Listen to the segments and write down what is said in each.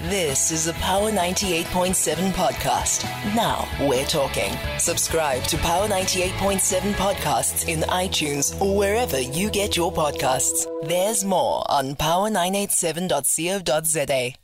This is a Power 98.7 podcast. Now we're talking. Subscribe to Power 98.7 podcasts in iTunes or wherever you get your podcasts. There's more on power987.co.za.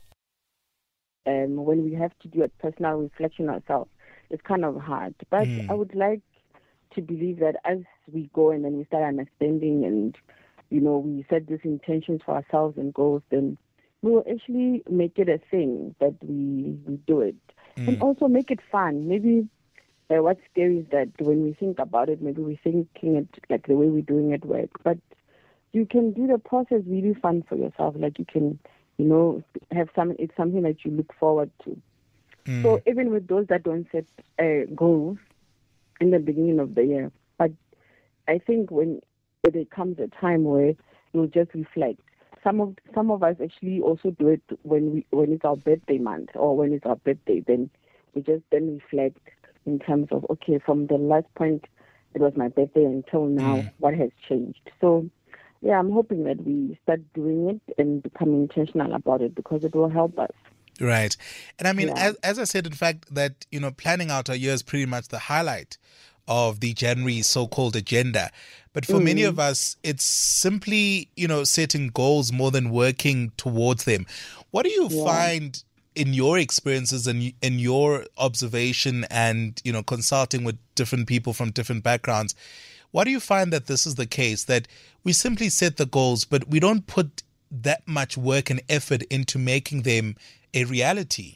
When we have to do a personal reflection ourselves, it's kind of hard. But I would like to believe that as we go and then we start understanding and, we set these intentions for ourselves and goals, then we will actually make it a thing that we do it. And also make it fun. Maybe what's scary is that when we think about it, maybe we're thinking it like the way we're doing it work. But you can do the process really fun for yourself. Like you can, have it's something that you look forward to. So even with those that don't set goals in the beginning of the year, but I think when there comes a time where you'll just reflect. Some of us actually also do it when it's our birthday month or when it's our birthday. Then we just then reflect in terms of, okay, from the last point it was my birthday until now, what has changed? So yeah, I'm hoping that we start doing it and become intentional about it because it will help us. Right. And I mean, as I said, in fact, that, planning out our year is pretty much the highlight of the January so-called agenda. But for many of us, it's simply, setting goals more than working towards them. What do you find in your experiences and in your observation and, consulting with different people from different backgrounds? Why do you find that this is the case, that we simply set the goals, but we don't put that much work and effort into making them a reality?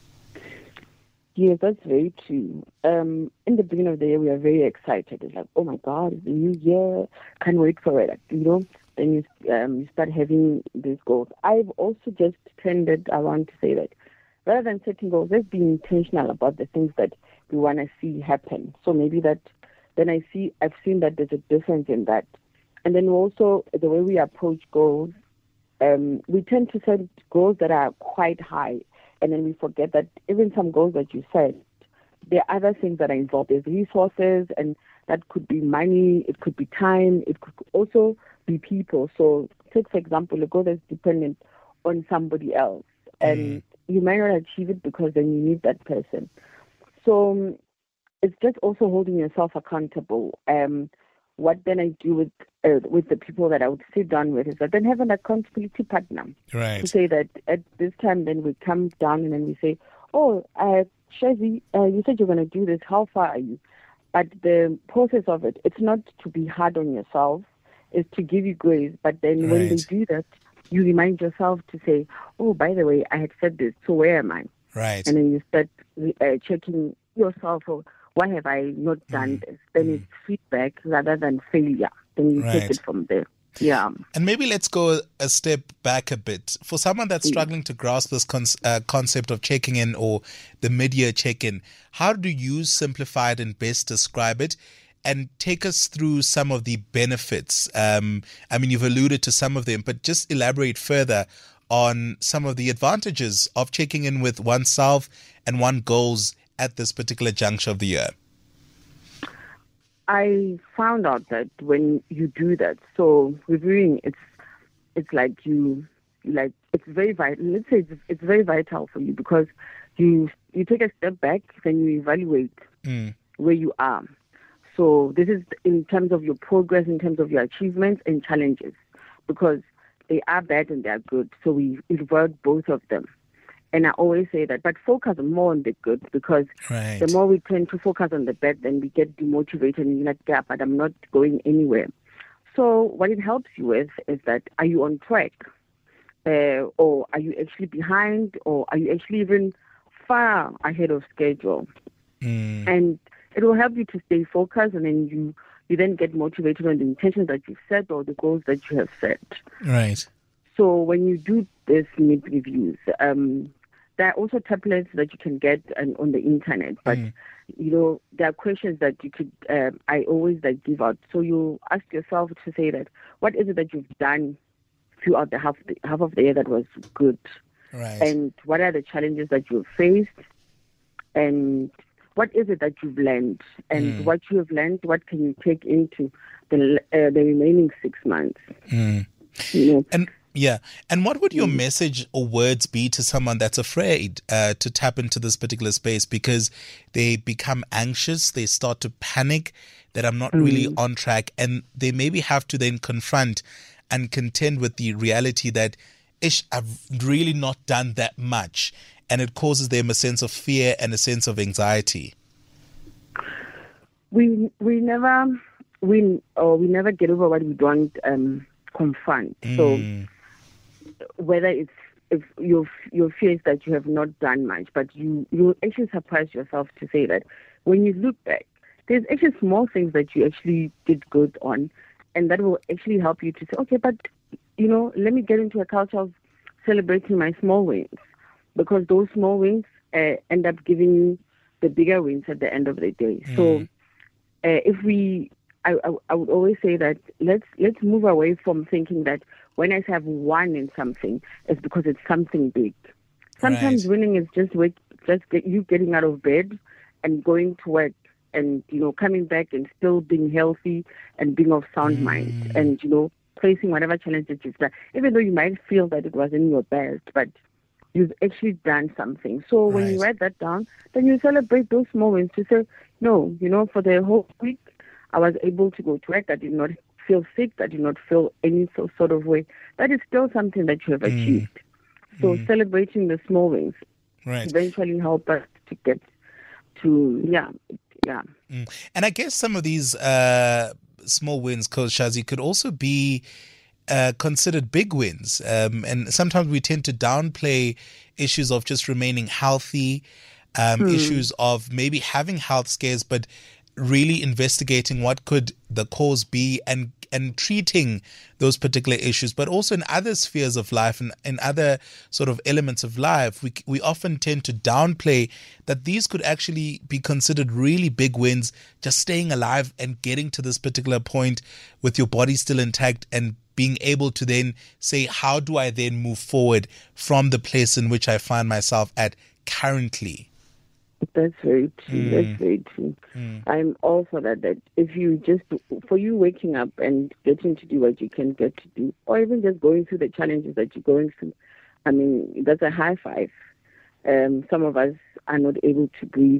Yes, that's very true. In the beginning of the year, we are very excited. It's like, oh my God, it's a new year. Can't wait for it. Then you start having these goals. I've also just tended around to say that rather than setting goals, let's be intentional about the things that we want to see happen. So maybe that, then I've seen that there's a difference in that. And then also the way we approach goals, we tend to set goals that are quite high. And then we forget that even some goals that you set, there are other things that are involved. There's resources, and that could be money, it could be time, it could also be people. So take, for example, a goal that's dependent on somebody else. And you might not achieve it because then you need that person. So it's just also holding yourself accountable. What then I do with the people that I would sit down with is that then have an accountability partner. Right. To say that at this time, then we come down and then we say, oh, Shazi, you said you're going to do this. How far are you? But the process of it, it's not to be hard on yourself. It's to give you grace. But then when they do that, you remind yourself to say, oh, by the way, I had said this. So where am I? Right. And then you start checking yourself for, why have I not done this? Then it's feedback rather than failure. Then you take it from there. Yeah. And maybe let's go a step back a bit. For someone that's struggling to grasp this concept of checking in or the mid-year check-in, how do you simplify it and best describe it? And take us through some of the benefits. You've alluded to some of them, but just elaborate further on some of the advantages of checking in with oneself and one's goals at this particular juncture of the year. I found out that when you do that, so reviewing, it's like it's very vital. Let's say it's very vital for you because you take a step back, then you evaluate where you are. So this is in terms of your progress, in terms of your achievements and challenges, because they are bad and they are good. So we evaluate both of them. And I always say that, but focus more on the good because the more we tend to focus on the bad, then we get demotivated and you're like, yeah, but I'm not going anywhere. So what it helps you with is that, are you on track? Or are you actually behind? Or are you actually even far ahead of schedule? And it will help you to stay focused, and then you then get motivated on the intentions that you've set or the goals that you have set. Right. So when you do this mid-reviews, there are also templates that you can get on the internet, but there are questions that you could. I always give out. So you ask yourself to say that, what is it that you've done throughout the half of the year that was good, and what are the challenges that you've faced, and what is it that you've learned, and what you have learned, what can you take into the remaining 6 months? And Yeah. And what would your message or words be to someone that's afraid to tap into this particular space because they become anxious, they start to panic that I'm not really on track, and they maybe have to then confront and contend with the reality that, I've really not done that much, and it causes them a sense of fear and a sense of anxiety? We never win, or we never get over what we don't confront. So whether it's if your fear is that you have not done much, but you actually surprise yourself to say that when you look back, there's actually small things that you actually did good on, and that will actually help you to say, okay, but let me get into a culture of celebrating my small wins, because those small wins end up giving you the bigger wins at the end of the day. So I would always say that let's move away from thinking that when I say I've won in something, it's because it's something big. Sometimes winning is just you getting out of bed and going to work, and coming back and still being healthy and being of sound mind, and facing whatever challenges you've done, even though you might feel that it wasn't your best, but you've actually done something. So when you write that down, then you celebrate those moments to say, no, for the whole week, I was able to go to work. I did not feel sick. I did not feel any sort of way. That is still something that you have achieved. So celebrating the small wins eventually help us to get to, yeah. And I guess some of these small wins, Coach Shazi, could also be considered big wins. And sometimes we tend to downplay issues of just remaining healthy, issues of maybe having health scares, but really investigating what could the cause be and treating those particular issues. But also in other spheres of life and in other sort of elements of life, we often tend to downplay that these could actually be considered really big wins, just staying alive and getting to this particular point with your body still intact and being able to then say, how do I then move forward from the place in which I find myself at currently? That's very true. That's very true. I'm all for that if you for you waking up and getting to do what you can get to do, or even just going through the challenges that you're going through, I mean, that's a high five. Some of us are not able to breathe,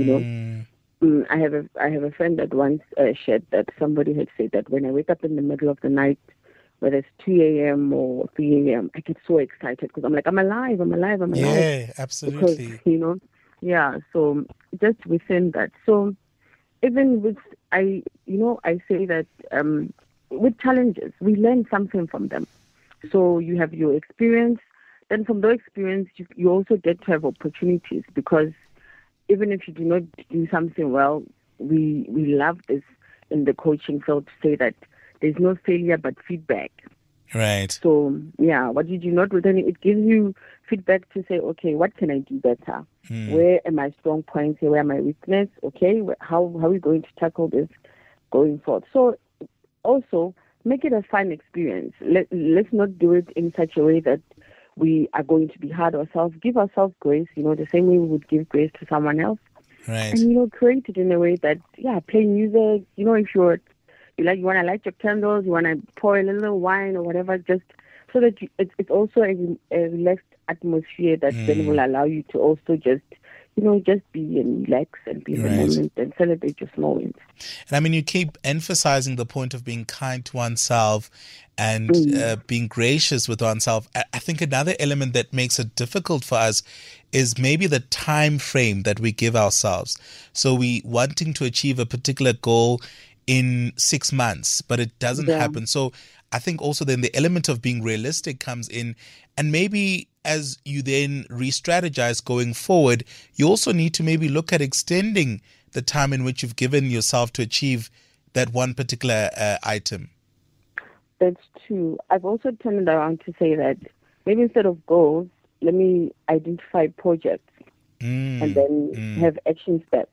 I have a friend that once shared that somebody had said that when I wake up in the middle of the night, whether it's 2 a.m. or 3 a.m., I get so excited because I'm like, I'm alive. Yeah, absolutely. Because, yeah, so just within that. So even with, I say that with challenges, we learn something from them. So you have your experience. Then from those experience, you also get to have opportunities, because even if you do not do something well, we love this in the coaching field to say that there's no failure but feedback. Right. So, yeah, what you do not return, it gives you feedback to say, okay, what can I do better? Where are my strong points here? Where are my weakness? Okay, how are we going to tackle this going forward? So, also, make it a fun experience. Let's not do it in such a way that we are going to be hard on ourselves. Give ourselves grace, the same way we would give grace to someone else. Right. And, create it in a way that, play music, if you're you want to light your candles, you want to pour a little wine or whatever, just so that it's also a relaxed atmosphere that then will allow you to also just be and relax and be in the moment and celebrate your small wins. And I mean, you keep emphasizing the point of being kind to oneself and being gracious with oneself. I think another element that makes it difficult for us is maybe the time frame that we give ourselves. So we wanting to achieve a particular goal in 6 months, but it doesn't happen. So I think also then the element of being realistic comes in, and maybe as you then re-strategize going forward, you also need to maybe look at extending the time in which you've given yourself to achieve that one particular item. That's true. I've also turned it around to say that maybe instead of goals, let me identify projects and then have action steps.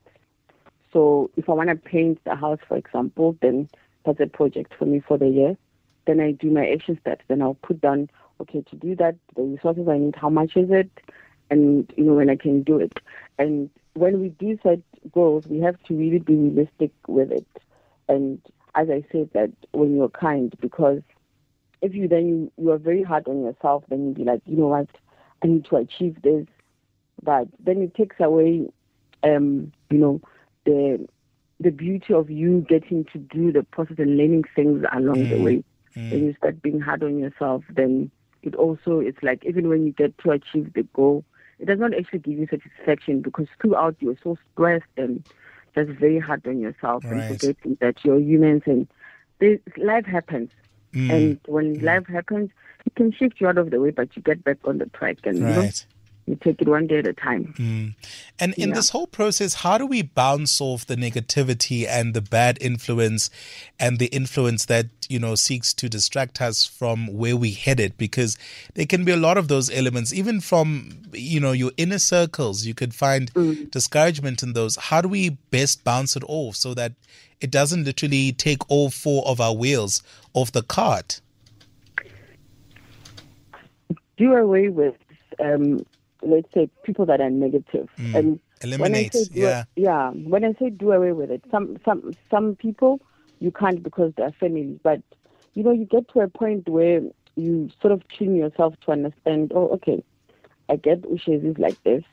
So if I want to paint the house, for example, then that's a project for me for the year. Then I do my action steps. Then I'll put down, okay, to do that, the resources I need, how much is it, and, when I can do it. And when we do set goals, we have to really be realistic with it. And as I said, that when you're kind, because if you are very hard on yourself, then you'll be like, you know what, I need to achieve this. But then it takes away, the beauty of you getting to do the process and learning things along the way. When you start being hard on yourself, then it's like, even when you get to achieve the goal, it does not actually give you satisfaction, because throughout you're so stressed and just very hard on yourself, and forgetting that you're humans and life happens. And when life happens, it can shift you out of the way, but you get back on the track, and you take it one day at a time. And in this whole process, how do we bounce off the negativity and the bad influence and the influence that, seeks to distract us from where we headed? Because there can be a lot of those elements, even from, your inner circles. You could find discouragement in those. How do we best bounce it off so that it doesn't literally take all four of our wheels off the cart? Do away with let's say people that are negative, and eliminate. When I say do away with it, some people you can't because they're family, but you get to a point where you sort of tune yourself to understand. Oh, okay, I get Ushes is like this.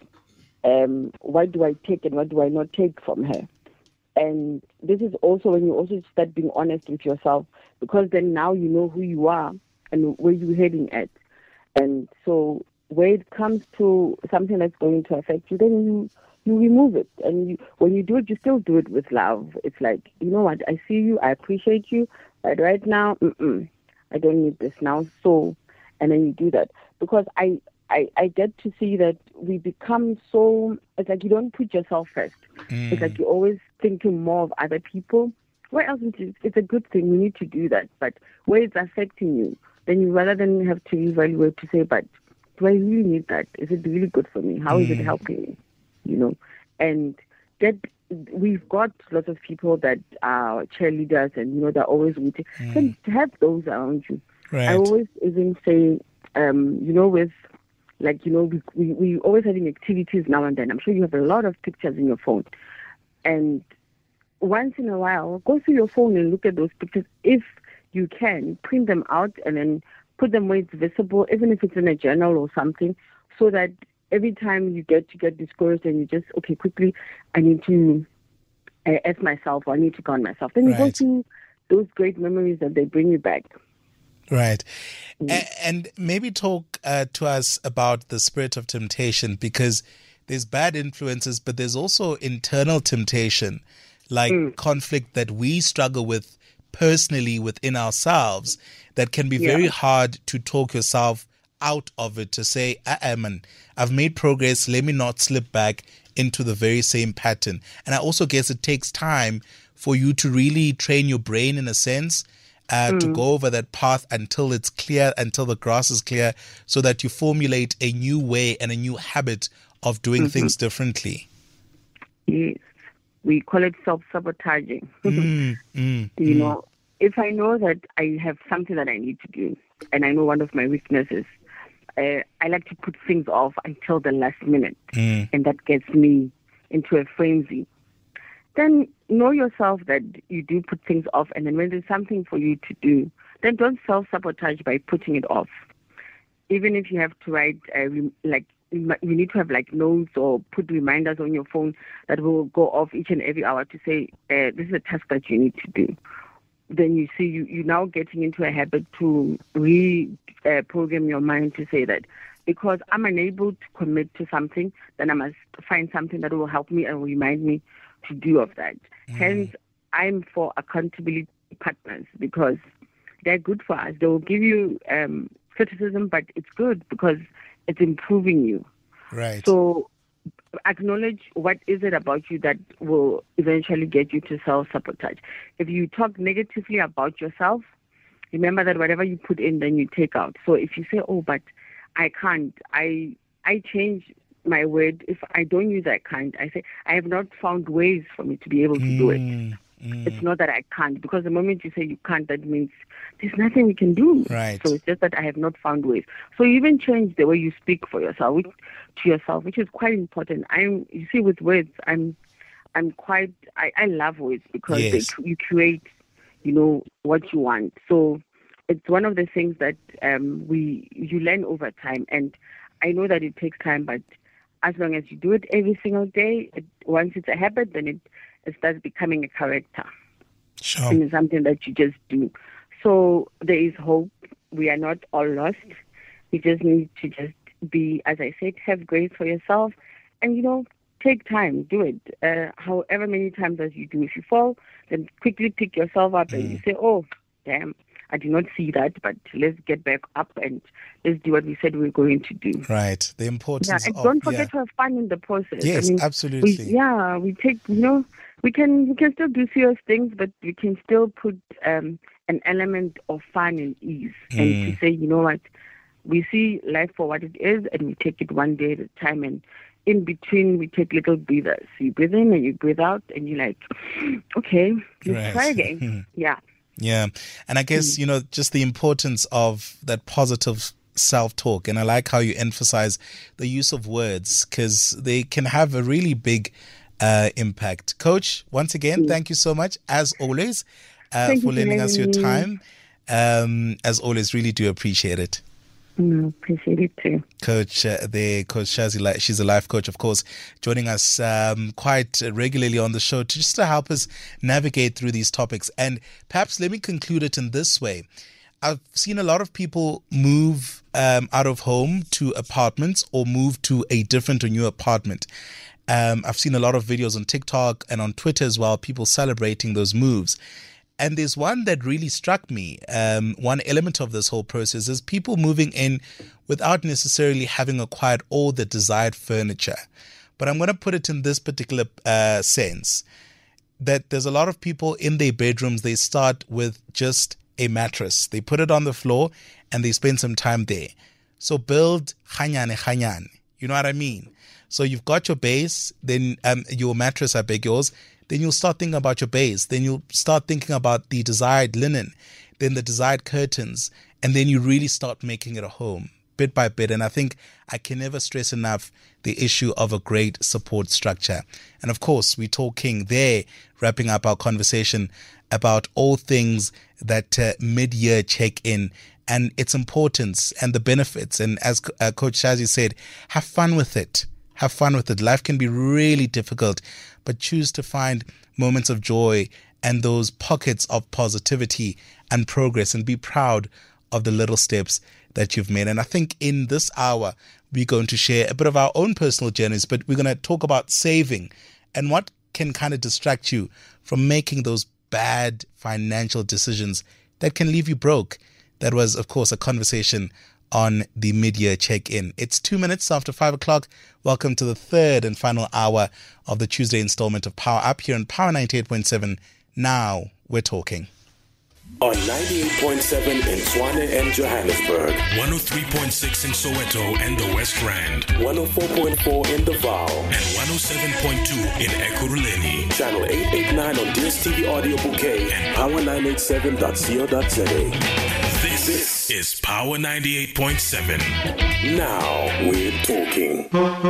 What do I take and what do I not take from her? And this is also when you also start being honest with yourself, because then now you know who you are and where you're heading at. And so where it comes to something that's going to affect you, then you remove it. And when you do it, you still do it with love. It's like, you know what, I see you, I appreciate you, but right now, I don't need this now. So, and then you do that. Because I get to see that we become so, it's like you don't put yourself first. It's like you're always thinking more of other people. Where else it's a good thing, you need to do that. But where it's affecting you, then you rather than have to evaluate to say, but do I really need that? Is it really good for me? How is it helping me? And we've got lots of people that are cheerleaders and, they're always rooting. Then have those around you. Right. I always even say, with, like, we always having activities now and then. I'm sure you have a lot of pictures in your phone. And once in a while, go through your phone and look at those pictures. If you can, print them out and then put them where it's visible, even if it's in a journal or something, so that every time you get discouraged and you just, okay, quickly, I need to ask myself, or I need to count myself. Then you go through those great memories that they bring you back. Right. And maybe talk to us about the spirit of temptation, because there's bad influences, but there's also internal temptation, like conflict that we struggle with personally within ourselves, that can be very hard to talk yourself out of it, to say, man, I've made progress, let me not slip back into the very same pattern. And I also guess it takes time for you to really train your brain, in a sense, to go over that path until it's clear, until the grass is clear, so that you formulate a new way and a new habit of doing things differently. Yes. We call it self-sabotaging. If I know that I have something that I need to do, and I know one of my weaknesses, I like to put things off until the last minute, and that gets me into a frenzy. Then know yourself that you do put things off, and then when there's something for you to do, then don't self-sabotage by putting it off. Even if you have to write, you need to have like notes or put reminders on your phone that will go off each and every hour to say, this is a task that you need to do. Then you see you're now getting into a habit to reprogram your mind to say that because I'm unable to commit to something, then I must find something that will help me and remind me to do of that. Hence, I'm for accountability partners, because they're good for us. They will give you criticism, but it's good because it's improving you. Right. So acknowledge what is it about you that will eventually get you to self-sabotage. If you talk negatively about yourself, remember that whatever you put in, then you take out. So if you say, oh, but I can't, I change my word. If I don't use I can't, I say, I have not found ways for me to be able to do it. It's not that I can't, because the moment you say you can't, that means there's nothing we can do. Right. So it's just that I have not found ways. So you even change the way you speak for yourself, to yourself, which is quite important. You see, with words, I love words because you create, what you want. So it's one of the things that you learn over time. And I know that it takes time, but as long as you do it every single day, once it's a habit, then it starts becoming a character. Sure. And it's something that you just do. So there is hope. We are not all lost. We just need to just be, as I said, have grace for yourself and, take time, do it. However many times as you do. If you fall, then quickly pick yourself up and you say, oh, damn, I did not see that, but let's get back up and let's do what we said we were going to do. Right. The importance and don't forget to have fun in the process. Yes, absolutely. We take, we can still do serious things, but we can still put an element of fun and ease. And to say, you know what, we see life for what it is and we take it one day at a time. And in between, we take little breathers. You breathe in and you breathe out and you're like, okay, let's try again. Yeah. Yeah. And I guess, just the importance of that positive self-talk. And I like how you emphasize the use of words because they can have a really big impact. Coach, once again, thank you so much, as always, for lending us your time. As always, really do appreciate it. Appreciate it too. Coach Shazi, she's a life coach, of course, joining us quite regularly on the show to help us navigate through these topics. And perhaps let me conclude it in this way. I've seen a lot of people move out of home to apartments or move to a different or new apartment. I've seen a lot of videos on TikTok and on Twitter as well, people celebrating those moves. And there's one that really struck me. One element of this whole process is people moving in without necessarily having acquired all the desired furniture. But I'm going to put it in this particular sense, that there's a lot of people in their bedrooms, they start with just a mattress. They put it on the floor and they spend some time there. So build khanyane. You know what I mean? So you've got your base, then your mattress, I beg yours. Then you'll start thinking about your base. Then you'll start thinking about the desired linen, then the desired curtains, and then you really start making it a home, bit by bit. And I think I can never stress enough the issue of a great support structure. And of course, we're talking there, wrapping up our conversation about all things that mid-year check-in and its importance and the benefits. And as Coach Shazi said, have fun with it. Have fun with it. Life can be really difficult, but choose to find moments of joy and those pockets of positivity and progress and be proud of the little steps that you've made. And I think in this hour, we're going to share a bit of our own personal journeys, but we're going to talk about saving and what can kind of distract you from making those bad financial decisions that can leave you broke. That was, of course, a conversation on the mid-year check-in. It's 2 minutes after 5 o'clock. Welcome to the third and final hour of the Tuesday installment of Power Up here on Power 98.7. Now we're talking. On 98.7 in Tshwane and Johannesburg. 103.6 in Soweto and the West Rand. 104.4 in Davao. And 107.2 in Ekurhuleni. Channel 889 on DSTV Audio Bouquet and power987.co.za. This is Power 98.7. Now we're talking.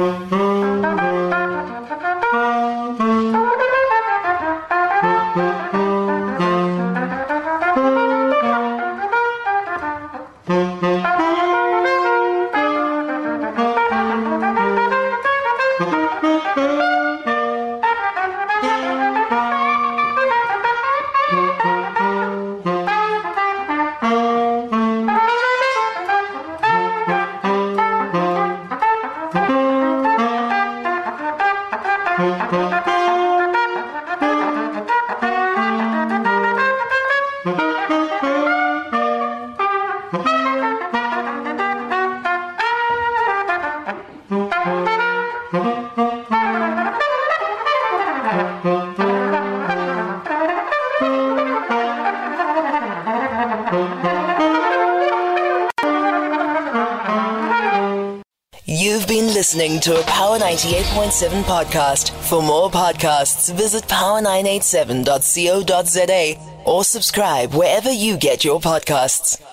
You've been listening to a Power 98.7 podcast. For more podcasts, visit power987.co.za or subscribe wherever you get your podcasts.